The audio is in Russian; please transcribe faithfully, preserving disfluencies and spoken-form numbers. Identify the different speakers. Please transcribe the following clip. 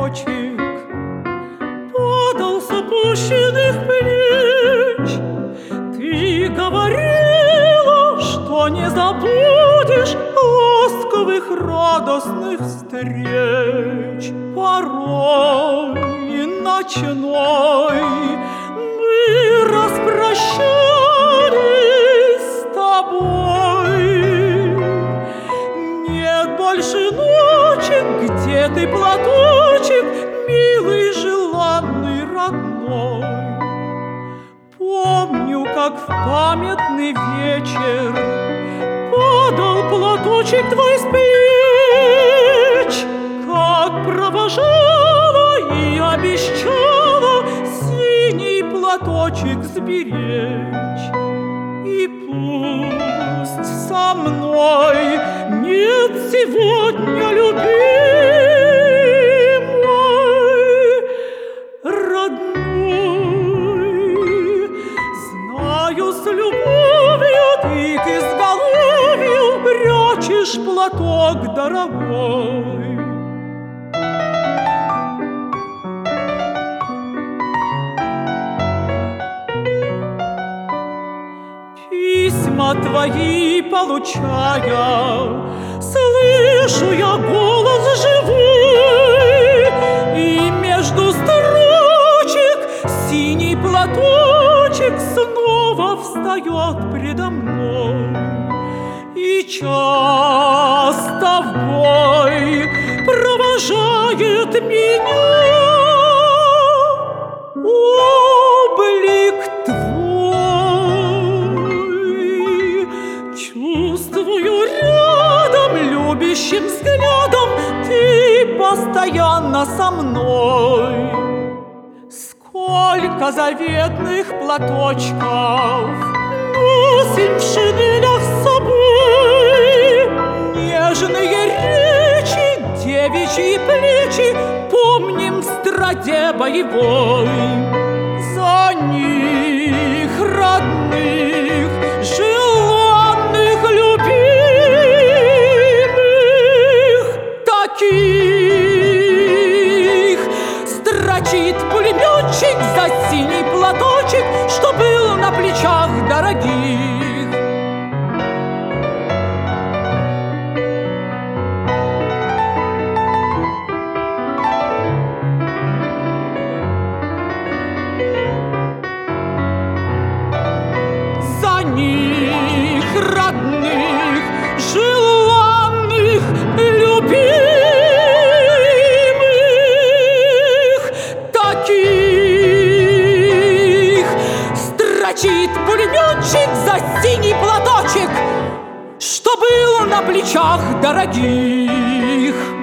Speaker 1: платочек падал с опущенных плеч. Ты говорила, что не забудешь ласковых радостных встреч. Порой ночной мы распрощались с тобой. Нет больше ночи, где ты, платочек, милый, желанный, родной. Помню, как в памятный вечер падал платочек твой с плеч, как провожала и обещала синий платочек сберечь. И пусть со мной нет сегодня любимой, родной, знаю, с любовью ты к изголовью прячешь платок дорогой. Письма твои получая, слышу я голос живой, и между строчек синий платочек снова встает предо мной. И часто в бой провожает меня облик твой. Чувствую рядом, любящим взглядом ты постоянно со мной. Сколько заветных платочков носим в шинелях с собой, нежные речи, девичьи плечи помним в страде боевой. За них, родных, желанных, любимых, таких строчит пулеметчик за синий платочек, что был на плечах дорогих. За них, родных, желанных, любимых, таких строчит пулеметчик за синий платочек, что был на плечах дорогих.